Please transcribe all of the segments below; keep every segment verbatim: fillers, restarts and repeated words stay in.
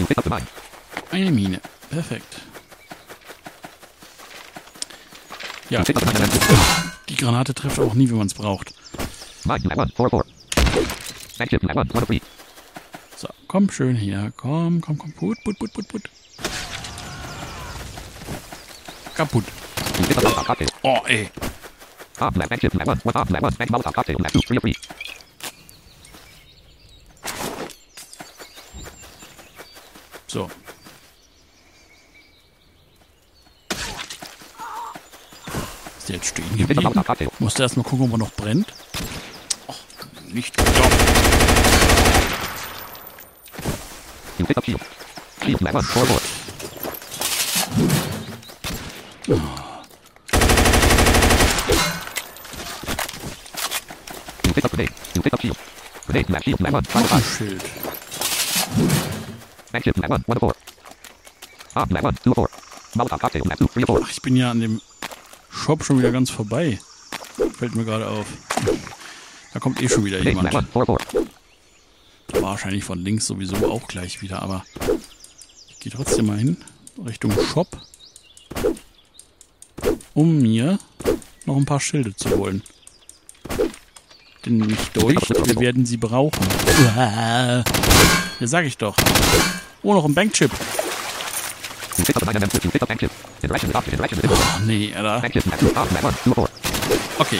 Eine Mine. Perfekt. Ja. Die Granate trifft auch nie, wenn man es braucht. So, komm schön hier. Komm, komm, komm. Put, put, put, put, put. Kaputt. Oh, ey. So. Ist der jetzt stehen geblieben? Musste erst mal gucken, ob er noch brennt. Oh, nicht doch. Oh. Noch ein Schild. Ach, ich bin ja an dem Shop schon wieder ganz vorbei. Fällt mir gerade auf. Da kommt eh schon wieder jemand. Wahrscheinlich von links sowieso auch gleich wieder, aber ich gehe trotzdem mal hin, Richtung Shop, um mir noch ein paar Schilde zu holen. Denn nicht durch, wir werden sie brauchen. Ja, sag ich doch. Oh, noch ein Bankchip. Oh, nee, Alter. Okay.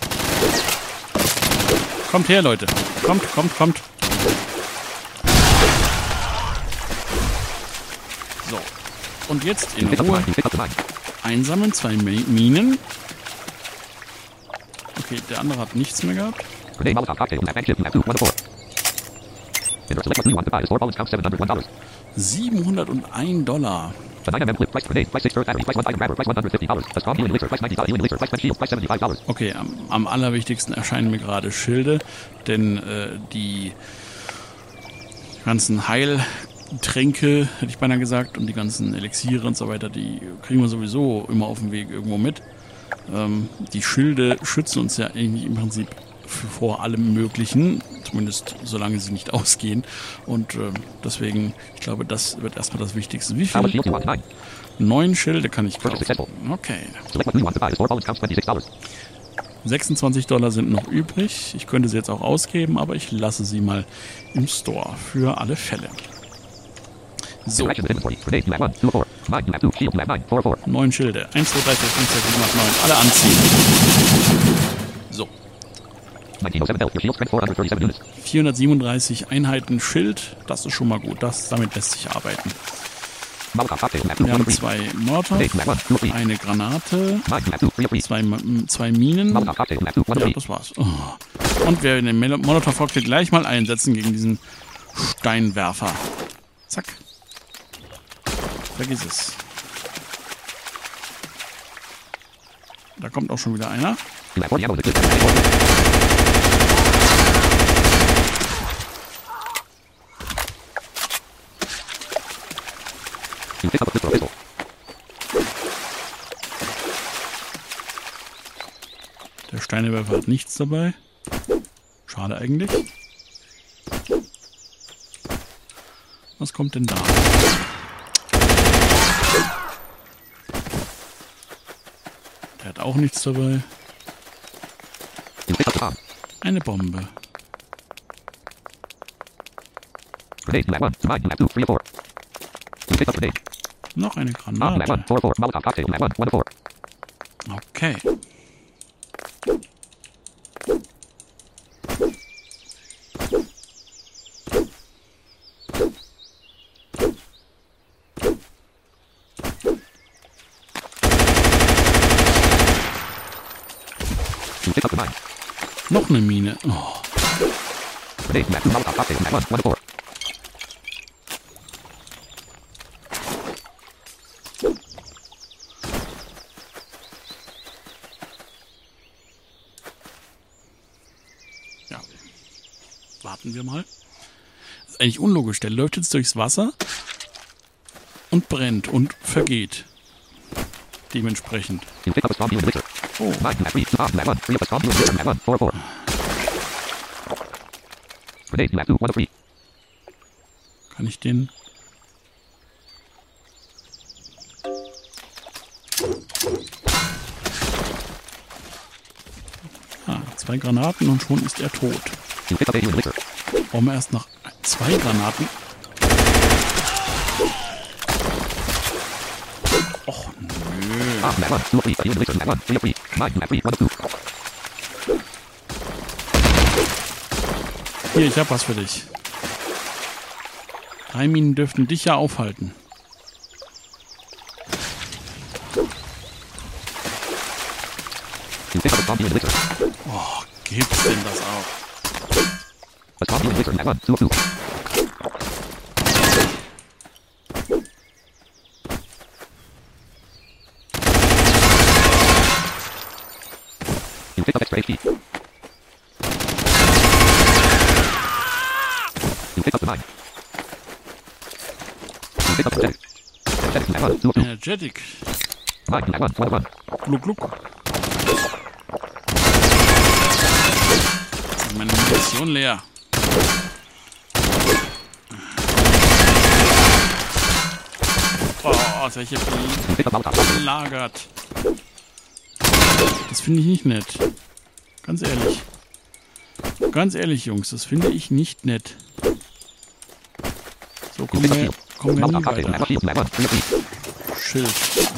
Kommt her, Leute. Kommt, kommt, kommt. So. Und jetzt in Ruhe einsammeln. Zwei Minen. Okay, der andere hat nichts mehr gehabt. siebenhunderteins Dollar. Okay, am, am allerwichtigsten erscheinen mir gerade Schilde, denn äh, die ganzen Heiltränke, hätte ich beinahe gesagt, und die ganzen Elixiere und so weiter, die kriegen wir sowieso immer auf dem Weg irgendwo mit. Ähm, die Schilde schützen uns ja eigentlich im Prinzip vor allem Möglichen, zumindest solange sie nicht ausgehen. Und äh, deswegen, ich glaube, das wird erstmal das Wichtigste. Wie viel? Neun Schilde kann ich kaufen. Okay. sechsundzwanzig Dollar sind noch übrig. Ich könnte sie jetzt auch ausgeben, aber ich lasse sie mal im Store für alle Fälle. So. Neun Schilde. eins, zwei, drei, vier, fünf, sechs, sieben, acht, neun. Alle anziehen. So. vierhundertsiebenunddreißig Einheiten Schild. Das ist schon mal gut. Das, damit lässt sich arbeiten. Wir haben zwei Mortar, eine Granate, zwei, zwei Minen. Ja, das war's. Oh. Und wir werden den Molotov-Cocktail gleich mal einsetzen gegen diesen Steinwerfer. Zack. Vergiss es. Da kommt auch schon wieder einer. Der Steinewerfer hat nichts dabei. Schade eigentlich. Was kommt denn da? Der hat auch nichts dabei. Eine Bombe. Noch eine Granate. Okay. Noch eine Mine. Oh. Ja. Warten wir mal. Das ist eigentlich unlogisch. Der läuft jetzt durchs Wasser und brennt und vergeht. Dementsprechend. Oh. Kann ich den zwei Granaten und schon ist er tot. Brauchen wir erst noch zwei Granaten. Och, nö. Hier, ich hab was für dich. Drei Minen dürften dich ja aufhalten. Oh, gibt's denn das auch? Energetic. Gluck, gluck. Meine Munition leer. Oh, welche belagert. Das finde ich nicht nett. Ganz ehrlich. Ganz ehrlich, Jungs, das finde ich nicht nett. So, kommen wir, kommen wir nie weiter. Schild.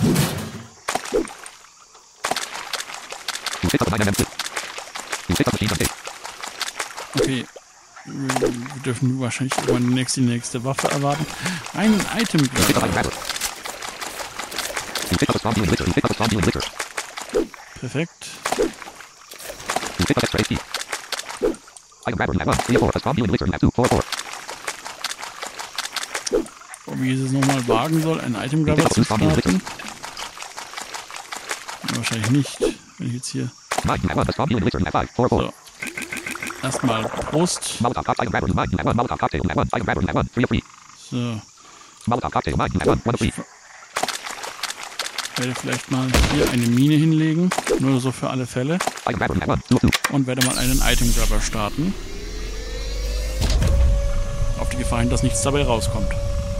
Okay. Wir dürfen wahrscheinlich irgendwann die nächste, die nächste Waffe erwarten. Einen Item. Perfekt. Und wie ich es nochmal wagen soll, ein Item Grabber zu starten. Ja, wahrscheinlich nicht, wenn ich jetzt hier... So. Erstmal Prost. So. Ich werde vielleicht mal hier eine Mine hinlegen, nur so für alle Fälle. Und werde mal einen Item Grabber starten. Auf die Gefahr hin, dass nichts dabei rauskommt.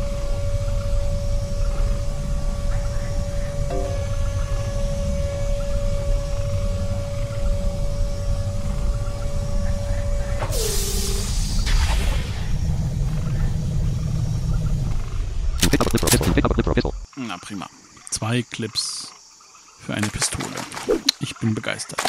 Na prima. Zwei Clips für eine Pistole. Ich bin begeistert.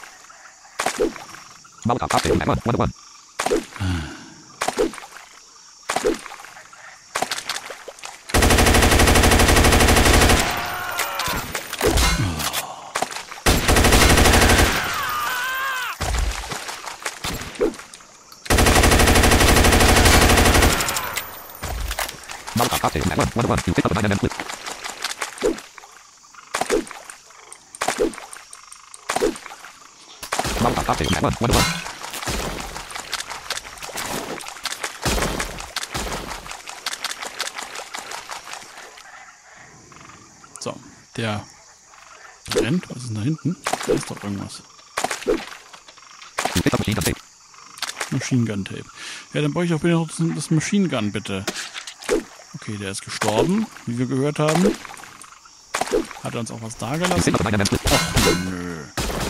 So, der brennt. Was ist denn da hinten? Da ist doch irgendwas. Machine Gun Tape. Ja, dann brauche ich auch bitte noch das Machine Gun, bitte. Okay, der ist gestorben, wie wir gehört haben. Hat er uns auch was dagelassen? Och, nö.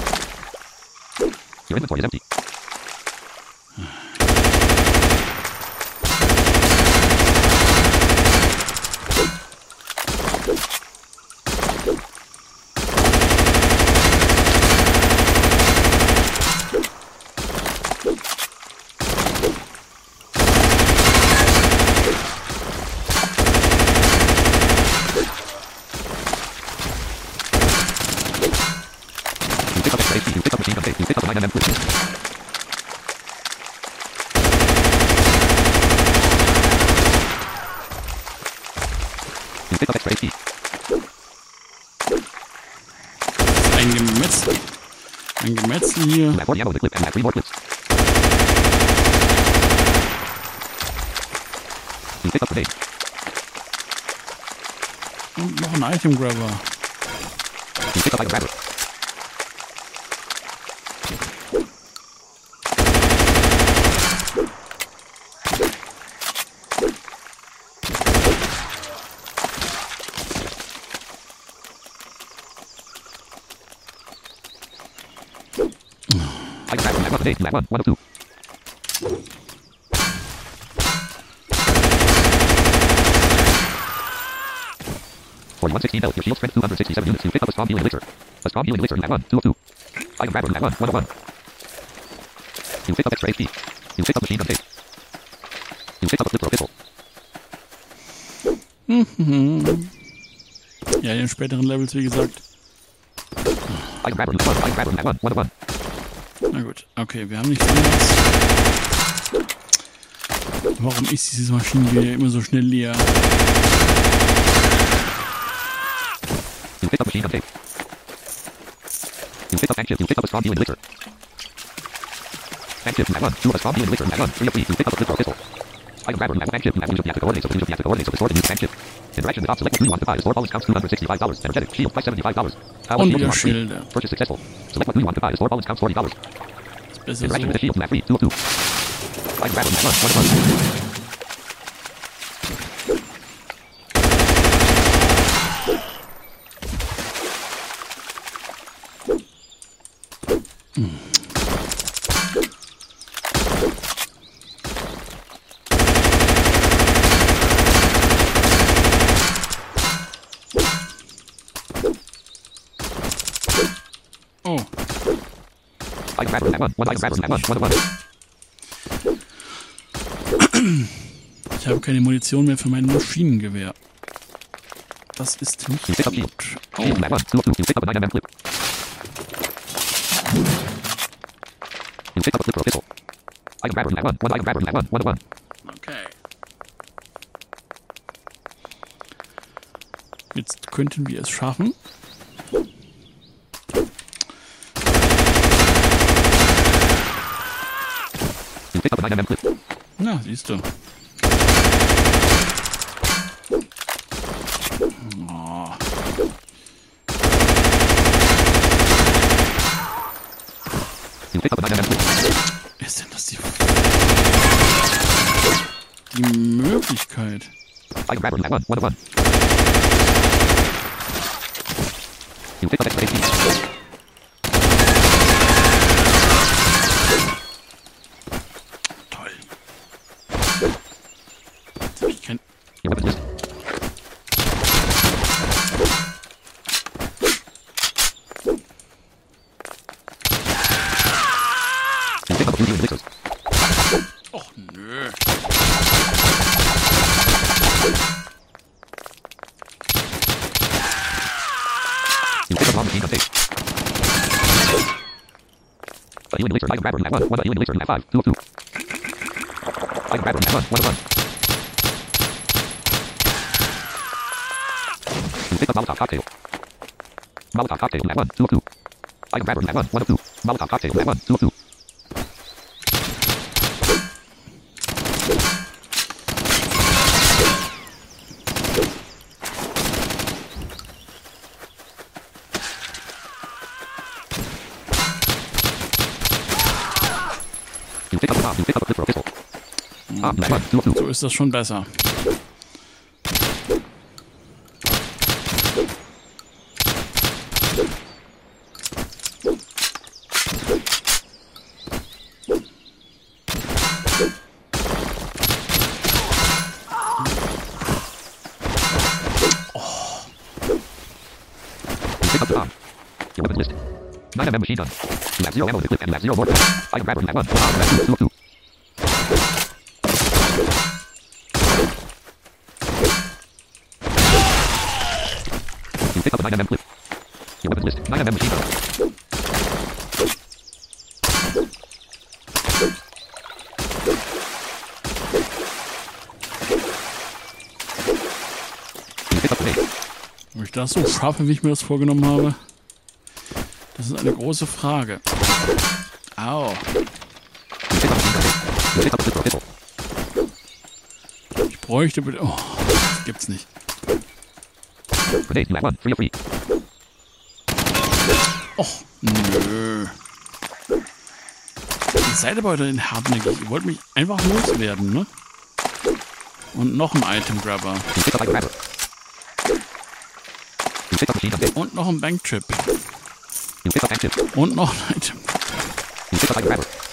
Ein Gemetzel. Ein Gemetzel hier. Und noch ein Item Grabber. forty-one sixteen health. Your shield strength two hundred sixty-seven units. You pick up a strong healing elixir. A strong healing elixir. At one. two of two. Item grabber. At one. one of one. You pick up extra H P. You pick up machine gun tape. You pick up a flipper pistol. Mhm. Ja, in den späteren Levels, wie gesagt. Item grabber. Item grabber. At one. one of one. Na gut, okay, wir haben nichts anderes. Warum ist dieses Maschinengewehr immer so schnell leer? You pick up machine gun tape. You pick up tank chip. You pick up a strong healing elixir. Tank chip. At one. Two of a strong healing elixir. At one. Three of three. You pick up a flipper pistol. Item grabber. At tank chip. You have use of the active coordinates of the use of the active coordinates of the stored in use tank chip. Interaction with select what you want to buy. Store balance counts two hundred sixty-five dollars. Energetic shield price seventy-five dollars. Power Und shield wieder one free. Schilde. Purchase successful. Select what you want to buy. Store balance counts forty dollars. Ist besser Interaction with the so. shield. You have free. Two of two. Item grabber. At one. one of one. Oh. Item grabber. At one. One item grabber. At one. one of one. Ich habe keine Munition mehr für mein Maschinengewehr. Das ist nicht You pick up gut. shield. Oh. Shield. At one. two of two. You pick up a nine millimeter clip. You pick up a flipper pistol. Item grabber. At one. One item grabber. At one. one of one. Okay. Jetzt könnten wir es schaffen. You pick up a nine millimeter clip. Na, siehst du. Oh. You pick up a nine millimeter clip. Ist denn das die, die Möglichkeit? Item grabber. At one. one of one. You pick up extra H P. Toll. Jetzt hab ich kein... Your weapons list. You pick up a few healing elixirs. Och, nö. You pick up long machine gun tape. A healing elixir. Item grabber. At one. One a healing elixir. At five. Two of two. Item grabber. At one. One of one. You pick up Molotov cocktail. Molotov cocktail. At one. Two of two. Item grabber. At one. One of two. Molotov cocktail. At one. Two of two. You pick up a bomb. You pick up a flipper pistol. Ah, at one. Two of two. So ist das schon besser. You pick up the bomb. Your weapons list. nine millimeter machine gun. You have zero ammo in the clip and you have zero mortar. Item grabber. At one. One bomb. At two. Two of two. You pick up a nine millimeter clip. Your weapons list. nine millimeter machine gun. You pick up a grenade. Ob ich das so schaffe, wie ich mir das vorgenommen habe? Das ist eine große Frage. Au. You pick up a machine gun. You pick up a flipper pistol. Ich bräuchte bitte... Oh, das gibt's nicht. Grenade. You have one. Three of three. Och, nö. Ihr seid aber heute in hartnäckig. Ihr wollt mich einfach loswerden, ne? Und noch ein Item Grabber. You pick up item grabber. You pick up machine gun. Und noch ein Bankchip. You pick up tank chip. Und noch ein Item. You pick up item grabber.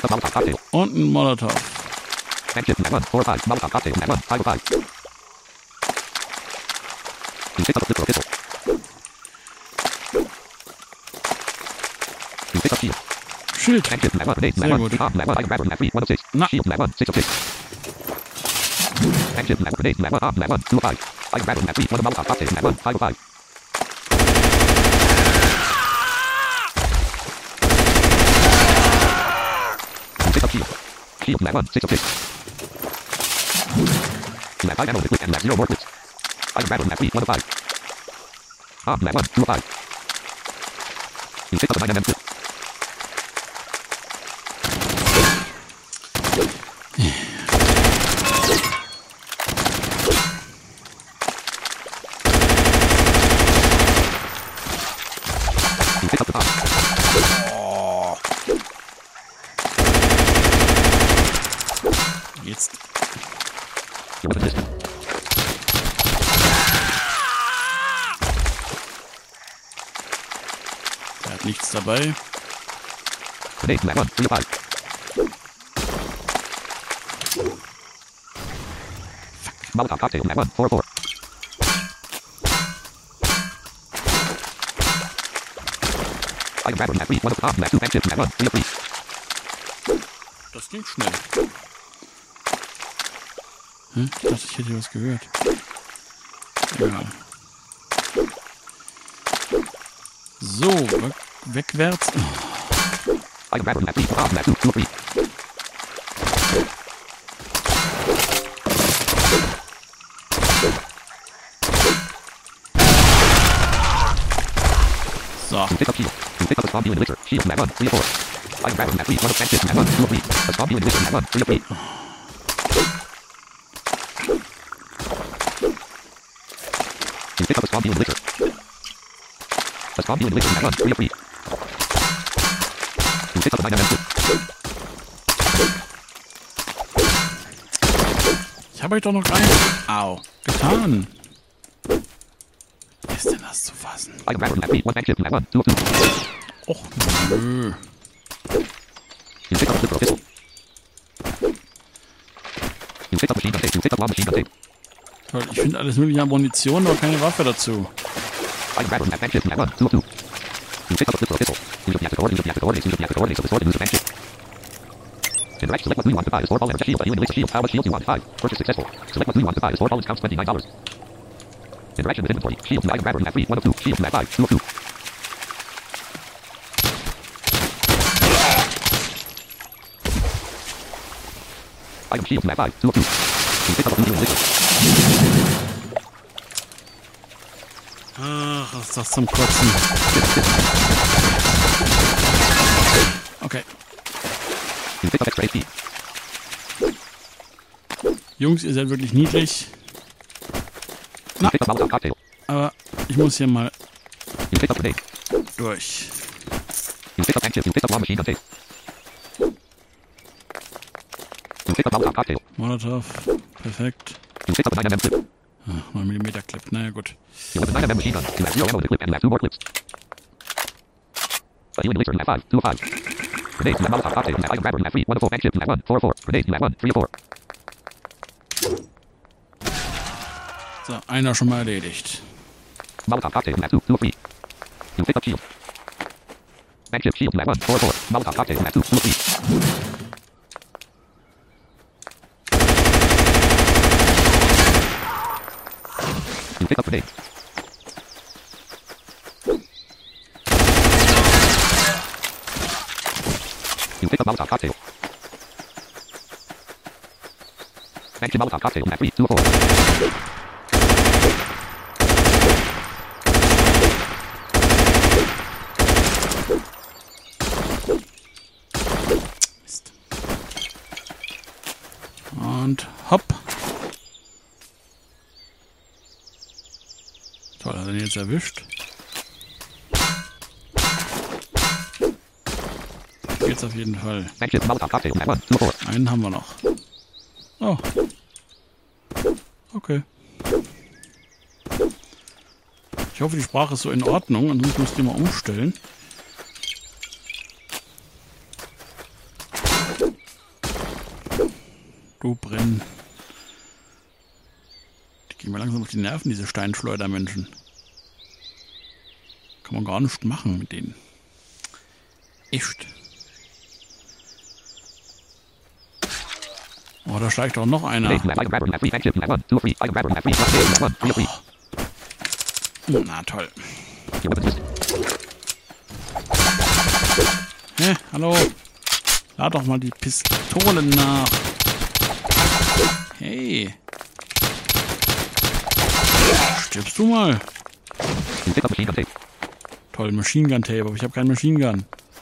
pick up Molotov cocktail. Und ein Molotov. Action, Mag one, four five, Molotov cocktail, Mag one, five five. You pick up a flipper pistol. You pick up shield. Schild. Action, Mag one, grenade, Mag Sehr one, gut. ah, Mag one, I can grab her, Mag three, one of six. Na. Shield, Mag one, six of six. Action, Mag one, grenade, Mag one, ah, Mag one, two of five. I can grab her, Mag three, one of Molotov cocktail, Mag one, five of five. You pick up shield. Shield, Mag one, six of six. You have five ammo liquid and Mag zero more clips. I can grab her, Mag three, one of five. Ah, Mag one, two of five. You pick up the nine M M clip. You pick up the pop. Jetzt. Your weapon listed. Der hat nichts dabei. Grenade, Mag one, three of five. Molotov cocktail, Mag one, four of four. I can grab her, Mag three, one of ah, Mag two, Mag six, Mag one, three of three. Das ging schnell. Hm? Ich dachte, ich hätte hier was gehört. Egal. So, weg, wegwärts. I can grab her, Mag three, ah, Mag two, two of three. So, You pick up shield. You pick up a spawn dealing elixir. Shield, Mag one, three of four. I can grab her, Mag three, one of Mag six, Mag one, two of three. A spawn dealing elixir, Mag one, three of three. You pick up a spawn dealing elixir. A spawn dealing elixir, Mag one, three of three. You pick up a nine M M clip. ich habe euch doch noch gar nicht. Au. Getan. Wie ist denn das zu fassen? I can grab her, Mag three, one Mag six, Mag one, two of two. Och, nö. You pick up a flipper pistol. You pick up machine gun tape. You pick up long machine gun tape. Toll, ich finde alles mögliche an Munition, aber keine Waffe dazu. I can grab her, Mag six, Mag one, two of two. You pick up a flipper pistol. Use of the active coordinates, use of the active coordinates, use of the active coordinates of the sword, and use of Mag six. Interact, select what glue you want to buy. Store all and shield, healing elixir shield. How much shield you want? Five. Purchase successful. Select what glue you want to buy. Store all counts twenty-nine dollars. Interaction with inventory. Shield, I can grab her, Mag three, one of two. Shield, Mag five, two of two. Item shield, Mag five, two of two. You pick up a blue elixir. Ach, was ist das zum Kotzen? Okay. You pick up extra H P. Jungs, ihr seid wirklich niedlich. You pick up Molotov cocktail. Aber ich muss hier mal You pick up grenade. durch. You pick up active. You pick up long machine gun tape. You pick up Molotov cocktail. Molotov. Perfekt. You pick up a nine M M clip. Ah, neun Millimeter Clip. Naja, gut. You have a nine M M machine gun. You have zero ammo in the clip and you have two more clips. A healing elixir, Mag five, two of five. Grenade, Mag Molotov cocktail, Mag I can grab her, Mag three, one of four, Mag chip, Mag one, four of four. Grenade, Mag one, three of four. So, einer schon mal erledigt. Molotov cocktail, Mag two, two of three. You pick up shield. Mag chip, shield, Mag one, four of four. Molotov cocktail, Mag two, two of three. You pick up grenade. You pick up Molotov cocktail. Mag chip, Molotov cocktail, Mag three, two of four. Mist. Und hopp. Toll, hat er den jetzt erwischt. Geht's auf jeden Fall. Mag chip, Molotov cocktail, Mag one, two of four. Einen haben wir noch. Oh. Okay. Ich hoffe, die Sprache ist so in Ordnung, ansonsten müsst ihr mal umstellen. Du brennen. Die gehen mir langsam auf die Nerven, diese Steinschleudermenschen. Kann man gar nicht machen mit denen. Echt. Oh, da steigt doch noch einer. Oh. Na toll. Hä, hallo? Lad doch mal die Pistolen nach. Hey. Stirbst du mal? Toll, Machine Gun Tape, aber ich habe kein Machine Gun.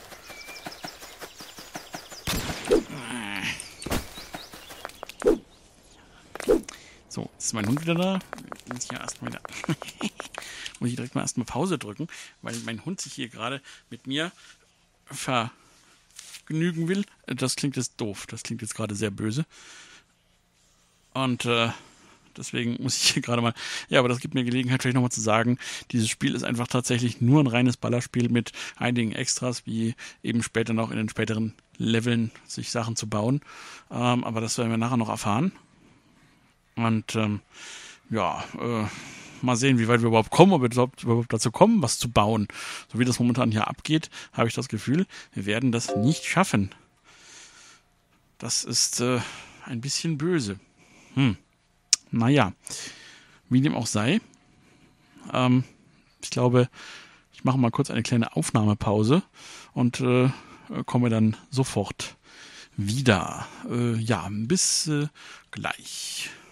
So, jetzt ist mein Hund wieder da. Muss ich ja erstmal wieder. Muss ich direkt mal erstmal Pause drücken, weil mein Hund sich hier gerade mit mir vergnügen will. Das klingt jetzt doof. Das klingt jetzt gerade sehr böse. Und äh, deswegen muss ich hier gerade mal... Ja, aber das gibt mir Gelegenheit, vielleicht nochmal zu sagen, dieses Spiel ist einfach tatsächlich nur ein reines Ballerspiel mit einigen Extras, wie eben später noch in den späteren Leveln sich Sachen zu bauen. Ähm, aber das werden wir nachher noch erfahren. Und ähm, ja, äh, mal sehen, wie weit wir überhaupt kommen, ob wir überhaupt, überhaupt dazu kommen, was zu bauen. So wie das momentan hier abgeht, habe ich das Gefühl, wir werden das nicht schaffen. Das ist äh, ein bisschen böse. Hm. Naja, wie dem auch sei. Ähm, ich glaube, ich mache mal kurz eine kleine Aufnahmepause und äh, komme dann sofort wieder. Äh, ja, bis äh, gleich.